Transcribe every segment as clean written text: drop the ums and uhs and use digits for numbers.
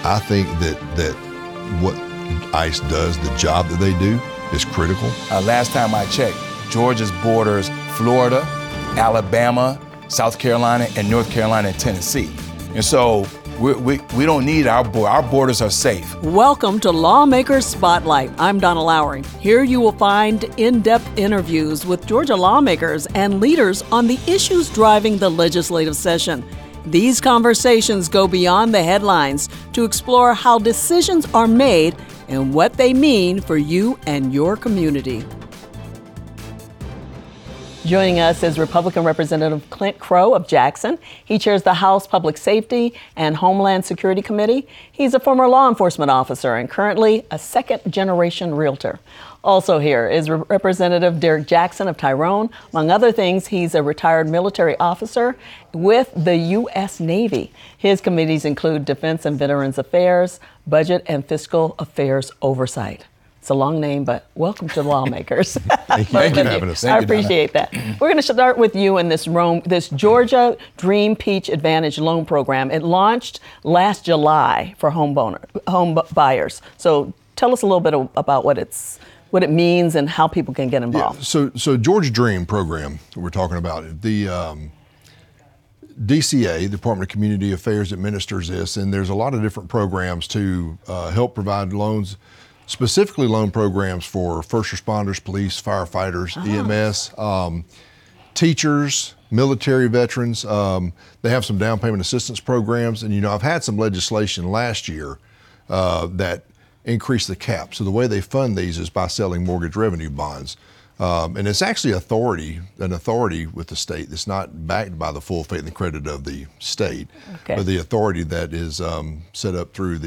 I think that what ICE does, the job that they do, is critical. Last time I checked, Georgia's borders Florida, Alabama, South Carolina, and North Carolina and Tennessee. And so we don't need our borders are safe. Welcome to Lawmakers Spotlight. I'm Donna Lowry. Here you will find in-depth interviews with Georgia lawmakers and leaders on the issues driving the legislative session. These conversations go beyond the headlines to explore how decisions are made and what they mean for you and your community. Joining us is Republican Representative Clint Crow of Jackson. He chairs the House Public Safety and Homeland Security Committee. He's a former law enforcement officer and currently a second-generation realtor. Also here is Representative Derek Jackson of Tyrone. Among other things, he's a retired military officer with the U.S. Navy. His committees include Defense and Veterans Affairs, Budget and Fiscal Affairs Oversight. It's a long name, but welcome to Lawmakers. Thank you for having us. I appreciate that. We're going to start with you in this Georgia Dream Peach Advantage loan program. It launched last July for home buyers. So tell us a little bit about what it means and how people can get involved. Yeah, so Georgia Dream program that we're talking about, the DCA, the Department of Community Affairs, administers this, and there's a lot of different programs to help provide loans, specifically loan programs for first responders, police, firefighters, EMS, teachers, military veterans. They have some down payment assistance programs. And, I've had some legislation last year that increased the cap. So the way they fund these is by selling mortgage revenue bonds. And it's actually an authority with the state that's not backed by the full faith and credit of the state, but the authority that is set up through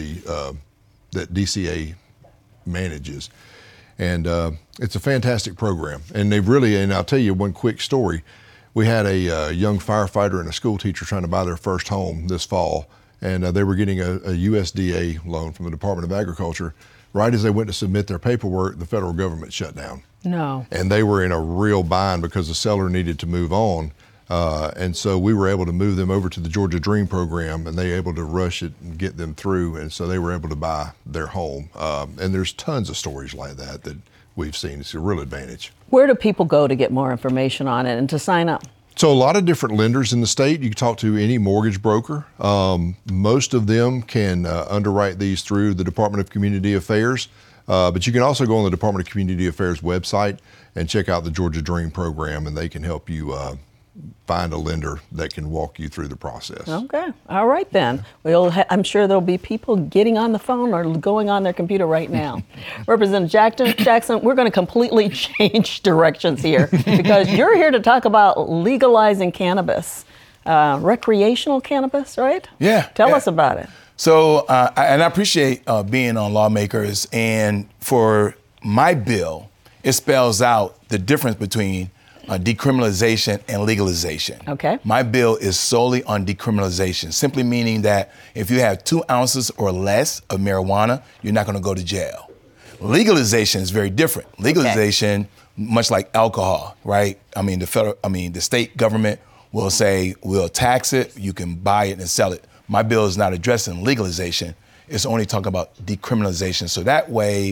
that DCA manages. And it's a fantastic program. And and I'll tell you one quick story. We had a young firefighter and a school teacher trying to buy their first home this fall, and they were getting a USDA loan from the Department of Agriculture. Right as they went to submit their paperwork, the federal government shut down. No. And they were in a real bind because the seller needed to move on. And so we were able to move them over to the Georgia Dream program, and they were able to rush it and get them through. And so they were able to buy their home. And there's tons of stories like that we've seen. It's a real advantage. Where do people go to get more information on it and to sign up? So a lot of different lenders in the state. You can talk to any mortgage broker. Most of them can underwrite these through the Department of Community Affairs. But you can also go on the Department of Community Affairs website and check out the Georgia Dream program, and they can help you find a lender that can walk you through the process. Okay. All right, then. I'm sure there'll be people getting on the phone or going on their computer right now. Representative Jackson, we're going to completely change directions here because you're here to talk about legalizing cannabis, recreational cannabis, right? Yeah. Tell us about it. So, and I appreciate being on Lawmakers, and for my bill, it spells out the difference between decriminalization and legalization. Okay. My bill is solely on decriminalization, simply meaning that if you have 2 ounces or less of marijuana, you're not going to go to jail. Legalization is very different. Legalization, much like alcohol, right? The state government will say, we'll tax it, you can buy it and sell it. My bill is not addressing legalization. It's only talking about decriminalization. So that way,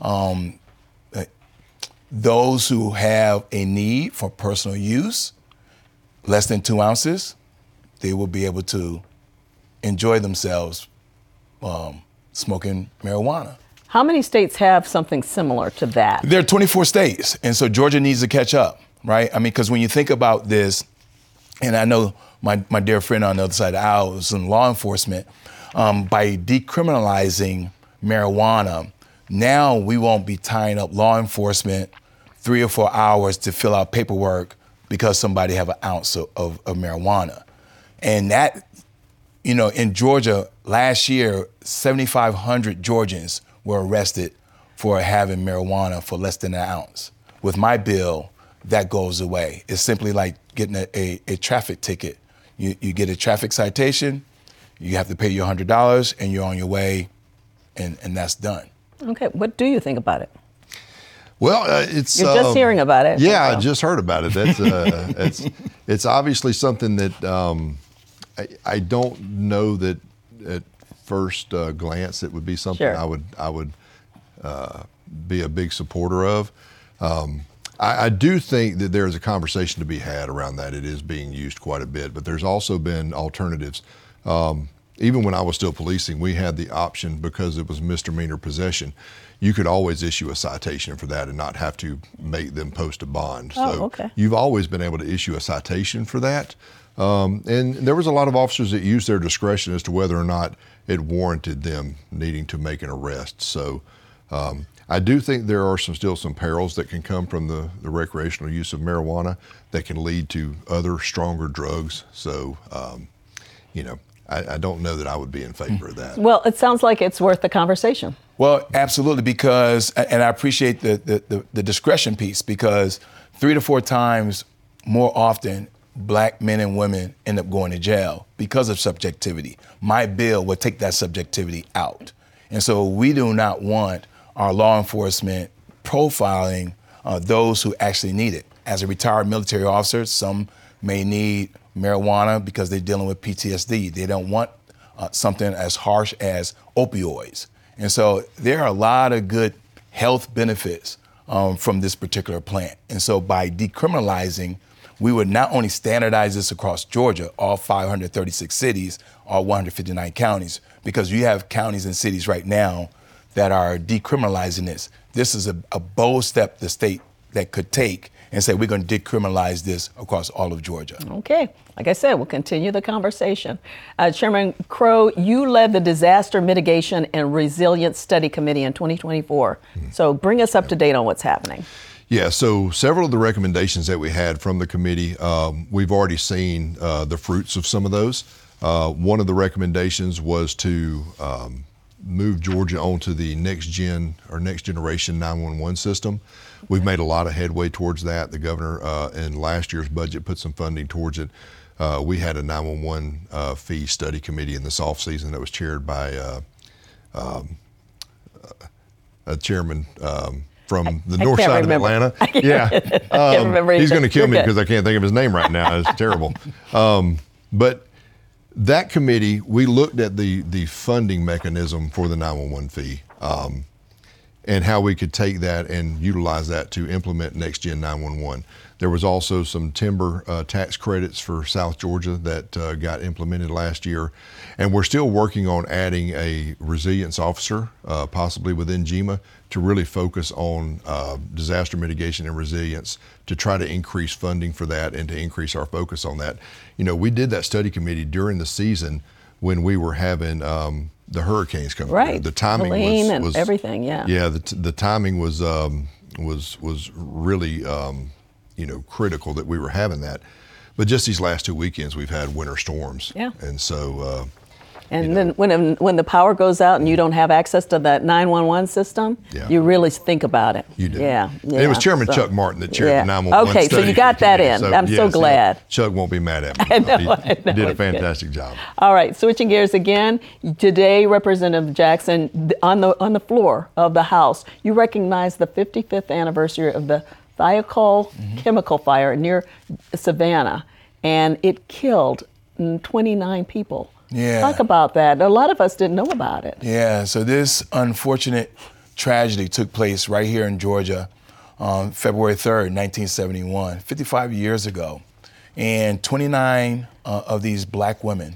those who have a need for personal use, less than 2 ounces, they will be able to enjoy themselves smoking marijuana. How many states have something similar to that? There are 24 states, and so Georgia needs to catch up, right? Because when you think about this, and I know my dear friend on the other side of the aisle is in law enforcement, by decriminalizing marijuana, now we won't be tying up law enforcement 3 or 4 hours to fill out paperwork because somebody have an ounce of marijuana. And that, in Georgia last year, 7,500 Georgians were arrested for having marijuana for less than an ounce. With my bill, that goes away. It's simply like getting a traffic ticket. You get a traffic citation, you have to pay your $100, and you're on your way, and that's done. Okay, what do you think about it? Well, it's you're just hearing about it. Yeah, I just heard about it. That's it's obviously something that I don't know that first glance, it would be something Sure. I would be a big supporter of. I do think that there is a conversation to be had around that. It is being used quite a bit, but there's also been alternatives. Even when I was still policing, we had the option, because it was misdemeanor possession, you could always issue a citation for that and not have to make them post a bond. Oh, so okay. you've always been able to issue a citation for that. And there was a lot of officers that used their discretion as to whether or not it warranted them needing to make an arrest. So I do think there are still some perils that can come from the recreational use of marijuana that can lead to other stronger drugs. So, I don't know that I would be in favor of that. Well, it sounds like it's worth the conversation. Well, absolutely, because, and I appreciate the discretion piece, because 3 to 4 times more often, black men and women end up going to jail because of subjectivity. My bill would take that subjectivity out. And so we do not want our law enforcement profiling those who actually need it. As a retired military officer, some may need marijuana because they're dealing with PTSD. They don't want something as harsh as opioids. And so there are a lot of good health benefits from this particular plant. And so by decriminalizing, we would not only standardize this across Georgia, all 536 cities, all 159 counties, because you have counties and cities right now that are decriminalizing this. This is a bold step the state that could take and say, we're going to decriminalize this across all of Georgia. Okay. Like I said, we'll continue the conversation. Chairman Crow, you led the Disaster Mitigation and Resilience Study Committee in 2024. So bring us up to date on what's happening. Yeah, so several of the recommendations that we had from the committee, we've already seen the fruits of some of those. One of the recommendations was to move Georgia onto the next generation 911 system. We've made a lot of headway towards that. The governor in last year's budget put some funding towards it. We had a 911 fee study committee in this off season that was chaired by a chairman from the north side of Atlanta. Yeah, he's going to kill me because I can't think of his name right now. It's terrible. But that committee, we looked at the funding mechanism for the 911 fee and how we could take that and utilize that to implement Next Gen 911. There was also some timber tax credits for South Georgia that got implemented last year. And we're still working on adding a resilience officer, possibly within GEMA, to really focus on disaster mitigation and resilience to try to increase funding for that and to increase our focus on that. You know, we did that study committee during the season when we were having the hurricanes come Right. through. The timing Helene was and everything, yeah. Yeah, the timing was really critical that we were having that. But just these last 2 weekends, we've had winter storms. Yeah. And so. And then when the power goes out and you don't have access to that 911 system, Yeah. you really think about it. You do. Yeah. And it was Chairman Chuck Martin that chaired the 911 Okay, so study you got that committee. in. I'm so glad. Chuck won't be mad at me. I know, He did a it's fantastic job. All right, switching gears again. Today, Representative Jackson, on the floor of the House, you recognize the 55th anniversary of the Thiokol chemical fire near Savannah, and it killed 29 people. Yeah. Talk about that. A lot of us didn't know about it. Yeah, so this unfortunate tragedy took place right here in Georgia on February 3rd, 1971, 55 years ago. And 29 of these black women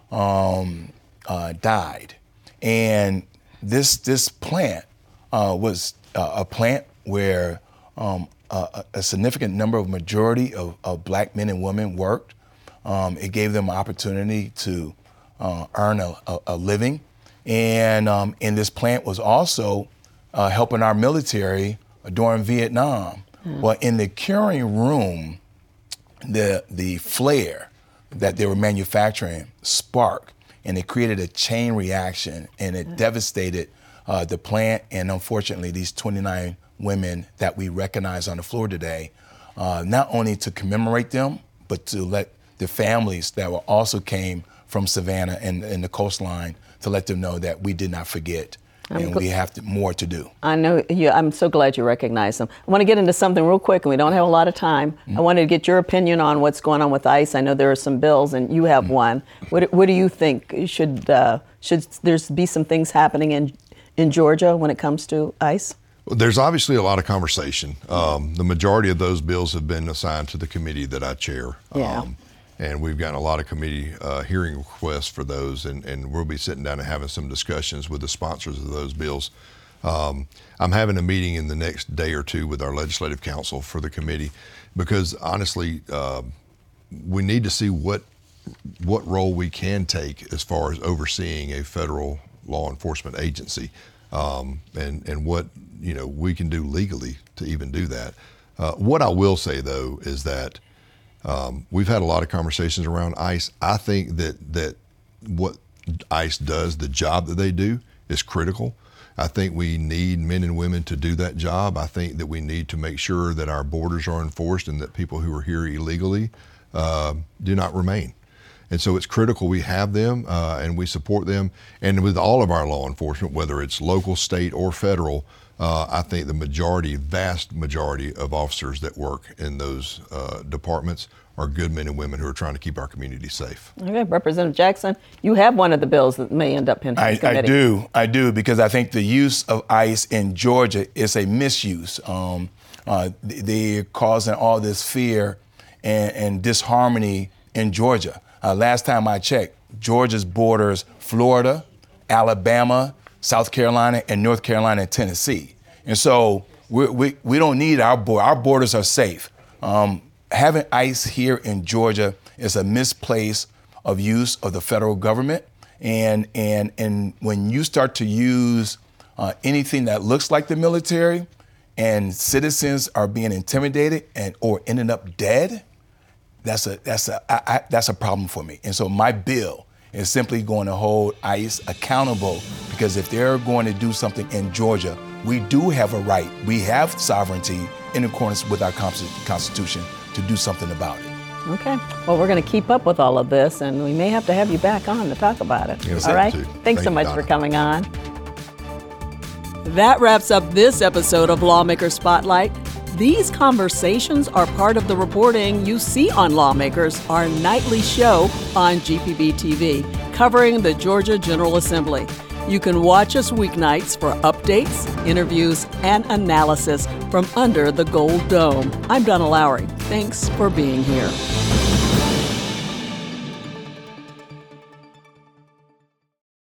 died. And this plant was a plant where a significant majority of black men and women worked. It gave them an opportunity to earn a living. And this plant was also helping our military during Vietnam. Well, in the curing room, the flare that they were manufacturing sparked, and it created a chain reaction, and it devastated the plant. And unfortunately, these 29 women that we recognize on the floor today, not only to commemorate them, but to let the families that also came from Savannah and the coastline, to let them know that we did not forget. and we have more to do. I know you. I'm so glad you recognize them. I want to get into something real quick, and we don't have a lot of time. I wanted to get your opinion on what's going on with ICE. I know there are some bills, and you have one. What do you think? Should there be some things happening in Georgia when it comes to ICE? Well, there's obviously a lot of conversation. The majority of those bills have been assigned to the committee that I chair. Yeah. And we've gotten a lot of committee hearing requests for those, and we'll be sitting down and having some discussions with the sponsors of those bills. I'm having a meeting in the next day or two with our legislative council for the committee, because honestly, we need to see what role we can take as far as overseeing a federal law enforcement agency, and what we can do legally to even do that. What I will say though is that we've had a lot of conversations around ICE. I think that what ICE does, the job that they do, is critical. I think we need men and women to do that job. I think that we need to make sure that our borders are enforced and that people who are here illegally do not remain. And so it's critical we have them and we support them. And with all of our law enforcement, whether it's local, state, or federal, I think the vast majority of officers that work in those departments are good men and women who are trying to keep our community safe. Okay, Representative Jackson, you have one of the bills that may end up in his committee. I do, because I think the use of ICE in Georgia is a misuse. They're causing all this fear and disharmony in Georgia. Last time I checked, Georgia's borders Florida, Alabama, South Carolina, and North Carolina and Tennessee. And so we don't need our border. Our borders are safe. Having ICE here in Georgia is a misplace of use of the federal government. And when you start to use anything that looks like the military, and citizens are being intimidated or ending up dead, that's a problem for me. And so my bill is simply going to hold ICE accountable, because if they're going to do something in Georgia, we do have a right, we have sovereignty in accordance with our Constitution to do something about it. Okay. Well, we're going to keep up with all of this, and we may have to have you back on to talk about it. Yes, all right? Thanks so much for coming on. That wraps up this episode of Lawmaker Spotlight. These conversations are part of the reporting you see on Lawmakers, our nightly show on GPB TV, covering the Georgia General Assembly. You can watch us weeknights for updates, interviews, and analysis from under the Gold Dome. I'm Donna Lowry. Thanks for being here.